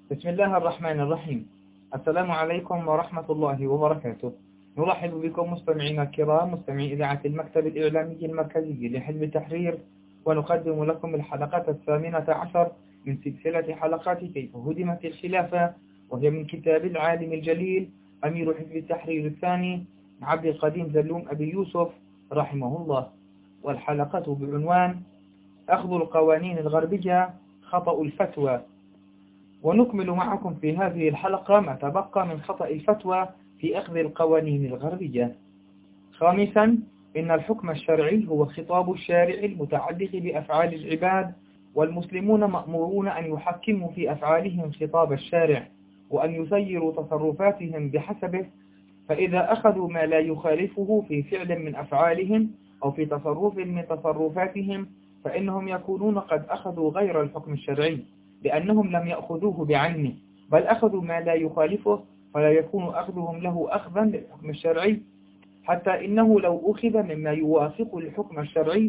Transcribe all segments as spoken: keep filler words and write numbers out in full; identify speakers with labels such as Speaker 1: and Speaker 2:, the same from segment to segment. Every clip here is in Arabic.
Speaker 1: بسم الله الرحمن الرحيم. السلام عليكم ورحمة الله وبركاته. نرحب بكم مستمعينا الكرام، مستمعي إذاعة المكتب الإعلامي المركزي لحزب التحرير، ونقدم لكم الحلقة الثامنة عشر من سلسلة حلقات كيف هدمت الخلافة، وهي من كتاب العالم الجليل أمير حزب التحرير الثاني عبد القديم زلوم أبي يوسف رحمه الله، والحلقة بعنوان أخذ القوانين الغربية خطأ الفتوى. ونكمل معكم في هذه الحلقة ما تبقى من خطأ الفتوى في أخذ القوانين الغربية. خامسا، إن الحكم الشرعي هو خطاب الشارع المتعلق بأفعال العباد، والمسلمون مأمورون أن يحكموا في أفعالهم خطاب الشارع، وأن يسيروا تصرفاتهم بحسبه، فإذا أخذوا ما لا يخالفه في فعل من أفعالهم أو في تصرف من تصرفاتهم فإنهم يكونون قد أخذوا غير الحكم الشرعي، لأنهم لم يأخذوه بعينه، بل أخذوا ما لا يخالفه، فلا يكون أخذهم له أخذا للحكم الشرعي، حتى إنه لو أخذ مما يوافق الحكم الشرعي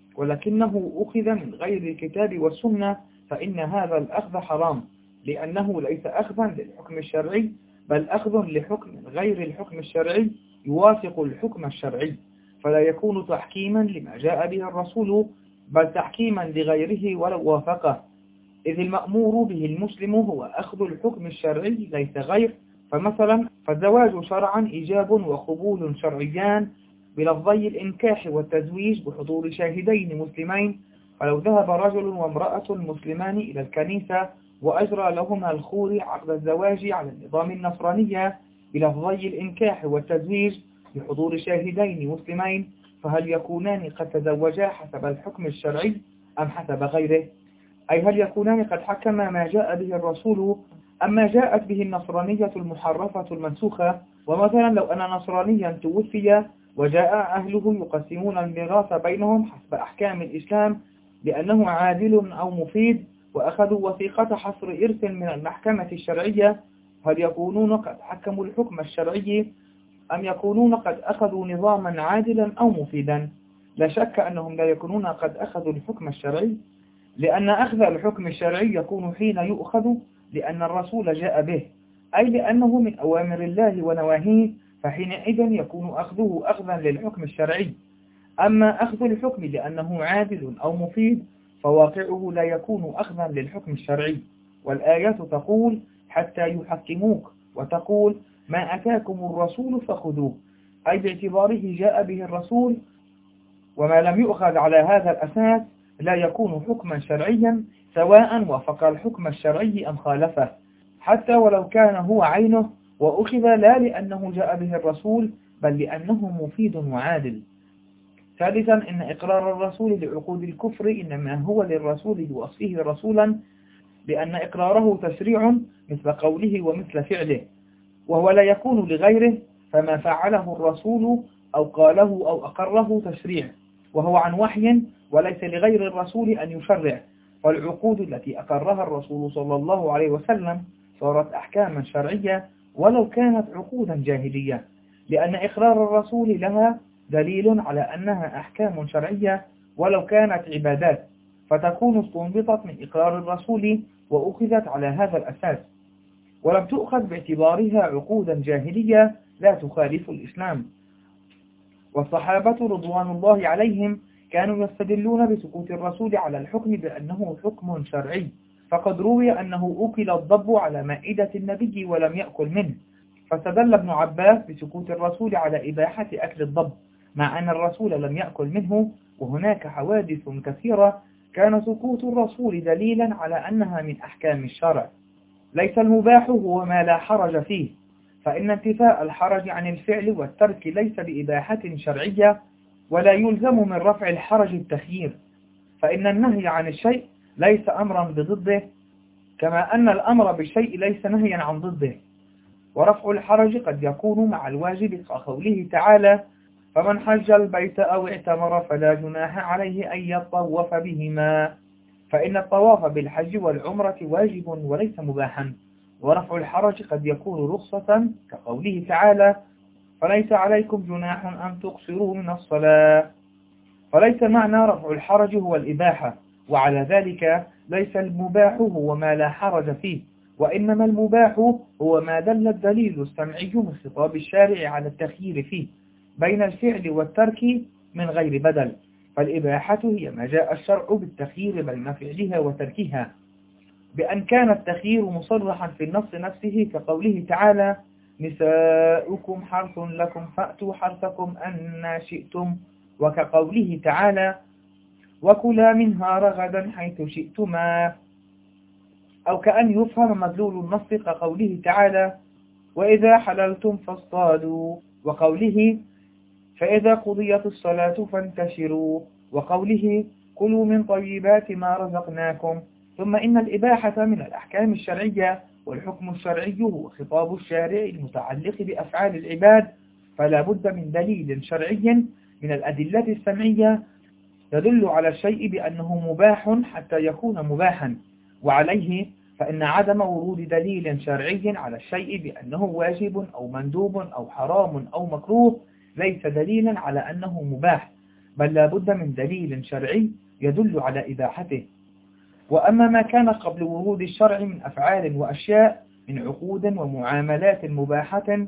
Speaker 1: ولكنه أخذ من غير الكتاب والسنة فإن هذا الأخذ حرام، لأنه ليس أخذا للحكم الشرعي بل أخذ لحكم غير الحكم الشرعي يوافق الحكم الشرعي، فلا يكون تحكيما لما جاء به الرسول بل تحكيما لغيره ولو وافقه، إذ المأمور به المسلم هو أخذ الحكم الشرعي ليس غير. فمثلا فالزواج شرعا إيجاب وقبول شرعيان بلفظي الإنكاح والتزويج بحضور شاهدين مسلمين، فلو ذهب رجل وامرأة مسلمان إلى الكنيسة وأجرى لهما الخوري عقد الزواج على النظام النصرانية بلفظي الإنكاح والتزويج بحضور شاهدين مسلمين، فهل يكونان قد تزوجا حسب الحكم الشرعي أم حسب غيره؟ أي هل يكونان قد حكم ما جاء به الرسول أم ما جاءت به النصرانية المحرفة المنسوخة؟ ومثلا لو أن نصرانيا توفي وجاء أهله يقسمون الميراث بينهم حسب أحكام الإسلام لأنه عادل أو مفيد، وأخذوا وثيقة حصر إرث من المحكمة الشرعية، هل يكونون قد حكموا الحكم الشرعي أم يكونون قد أخذوا نظاما عادلا أو مفيدا؟ لا شك أنهم لا يكونون قد أخذوا الحكم الشرعي، لأن أخذ الحكم الشرعي يكون حين يؤخذ لأن الرسول جاء به، أي لأنه من أوامر الله ونواهيه، فحينئذ يكون أخذه أخذا للحكم الشرعي. أما أخذ الحكم لأنه عادل أو مفيد فواقعه لا يكون أخذا للحكم الشرعي، والآيات تقول حتى يحكموك، وتقول ما أتاكم الرسول فخذوه، أي باعتباره جاء به الرسول، وما لم يؤخذ على هذا الأساس لا يكون حكما شرعيا سواء وافق الحكم الشرعي أم خالفه، حتى ولو كان هو عينه وأخذ لا لأنه جاء به الرسول بل لأنه مفيد وعادل. ثالثا، إن إقرار الرسول لعقود الكفر إنما هو للرسول بوصفه رسولا، لأن إقراره تشريع مثل قوله ومثل فعله، وهو لا يكون لغيره، فما فعله الرسول أو قاله أو أقره تشريع، وهو عن وحي وليس لغير الرسول أن يشرع، فالعقود التي أقرها الرسول صلى الله عليه وسلم صارت أحكاما شرعية ولو كانت عقودا جاهلية، لأن إقرار الرسول لها دليل على أنها أحكام شرعية ولو كانت عبادات، فتكون استنبطت من إقرار الرسول وأخذت على هذا الأساس، ولم تؤخذ باعتبارها عقودا جاهلية لا تخالف الإسلام. والصحابة رضوان الله عليهم كانوا يستدلون بسكوت الرسول على الحكم بأنه حكم شرعي، فقد روي أنه أكل الضب على مائدة النبي ولم يأكل منه، فاستدل ابن عباس بسكوت الرسول على إباحة أكل الضب مع أن الرسول لم يأكل منه، وهناك حوادث كثيرة كان سكوت الرسول دليلا على أنها من أحكام الشرع. ليس المباح هو ما لا حرج فيه، فإن انتفاء الحرج عن الفعل والترك ليس بإباحة شرعية، ولا يلزم من رفع الحرج التخيير، فإن النهي عن الشيء ليس أمرا بضده، كما أن الأمر بالشيء ليس نهيا عن ضده. ورفع الحرج قد يكون مع الواجب كقوله تعالى فمن حج البيت أو اعتمر فلا جناح عليه أن يطوف بهما، فإن الطواف بالحج والعمرة واجب وليس مباحا. ورفع الحرج قد يكون رخصة كقوله تعالى فليس عليكم جناح أن تقصروا من الصلاة، فليس معنى رفع الحرج هو الإباحة، وعلى ذلك ليس المباح هو ما لا حرج فيه، وإنما المباح هو ما دل الدليل السمعي من خطاب الشارع على التخيير فيه بين الفعل والترك من غير بدل، فالإباحة هي ما جاء الشرع بالتخيير بين فعلها وتركها، بأن كان التخيير مصرحا في النص نفسه كقوله تعالى: نساؤكم حرث لكم فأتوا حرثكم أن شئتم، وكقوله تعالى: وكلا منها رغدا حيث شئتما، أو كأن يفهم مدلول النص كقوله تعالى: وإذا حللتم فاصطادوا، وقوله: فإذا قضيت الصلاة فانتشروا، وقوله: كلوا من طيبات ما رزقناكم. ثم إن الإباحة من الأحكام الشرعية، والحكم الشرعي هو خطاب الشارع المتعلق بأفعال العباد، فلا بد من دليل شرعي من الأدلة السمعية يدل على الشيء بأنه مباح حتى يكون مباحا، وعليه فإن عدم ورود دليل شرعي على الشيء بأنه واجب أو مندوب أو حرام أو مكروه ليس دليلا على أنه مباح، بل لا بد من دليل شرعي يدل على إباحته. وأما ما كان قبل ورود الشرع من أفعال وأشياء من عقود ومعاملات مباحة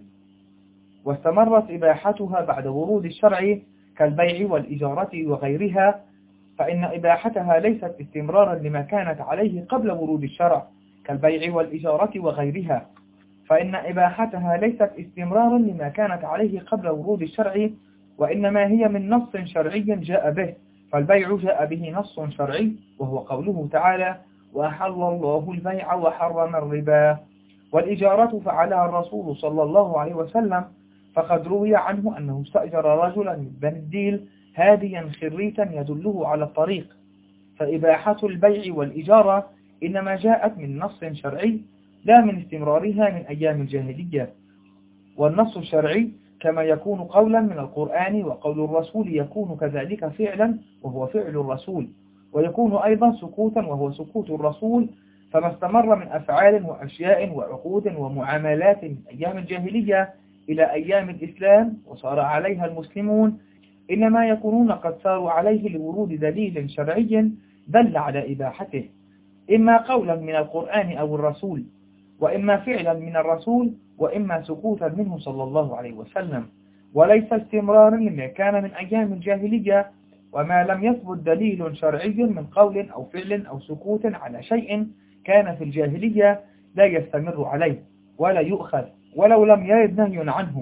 Speaker 1: واستمرت إباحتها بعد ورود الشرع كالبيع والإجارة وغيرها، فإن إباحتها ليست استمرارا لما كانت عليه قبل ورود الشرع كالبيع والإجارة وغيرها فإن إباحتها ليست استمرارا لما كانت عليه قبل ورود الشرع، وإنما هي من نص شرعي جاء به، فالبيع جاء به نص شرعي وهو قوله تعالى: وأحل الله البيع وحرم الربا. والإجارة فعلها الرسول صلى الله عليه وسلم، فقد روي عنه أنه استأجر رجلا من بني الديل هاديا خريتا يدله على الطريق، فإباحة البيع والإجارة إنما جاءت من نص شرعي لا من استمرارها من أيام الجاهلية. والنص الشرعي كما يكون قولا من القرآن، وقول الرسول يكون كذلك فعلا وهو فعل الرسول، ويكون أيضا سكوتا وهو سكوت الرسول، فما استمر من أفعال وأشياء وعقود ومعاملات من أيام الجاهلية إلى أيام الإسلام وصار عليها المسلمون إنما يكونون قد ساروا عليه لورود دليل شرعي دل على إباحته، إما قولا من القرآن أو الرسول، وإما فعلا من الرسول، وإما سكوتا منه صلى الله عليه وسلم، وليس استمرارا لما كان من أيام الجاهلية. وما لم يثبت دليل شرعي من قول أو فعل أو سكوت على شيء كان في الجاهلية لا يستمر عليه ولا يؤخذ ولو لم يرد نهي عنه،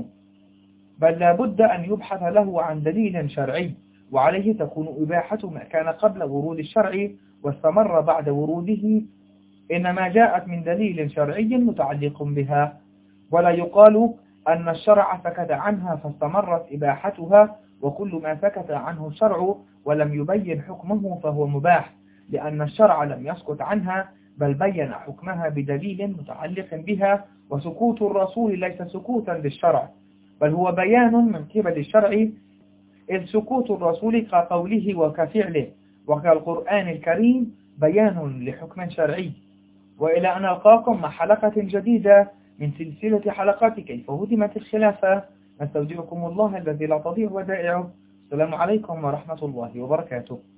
Speaker 1: بل لا بد أن يبحث له عن دليل شرعي، وعليه تكون إباحة ما كان قبل ورود الشرع واستمر بعد وروده إنما جاءت من دليل شرعي متعلق بها، ولا يقال أن الشرع سكت عنها فاستمرت إباحتها، وكل ما سكت عنه الشرع ولم يبين حكمه فهو مباح، لأن الشرع لم يسكت عنها بل بين حكمها بدليل متعلق بها، وسكوت الرسول ليس سكوتا للشرع بل هو بيان من قبل الشرع، إذ سكوت الرسول كقوله وكفعله وكالقرآن الكريم بيان لحكم شرعي. وإلى أن ألقاكم مع حلقة جديدة من سلسلة حلقات كيف هدمت الخلافة، نستودعكم الله الذي لا تضيع ودائعه. السلام عليكم ورحمة الله وبركاته.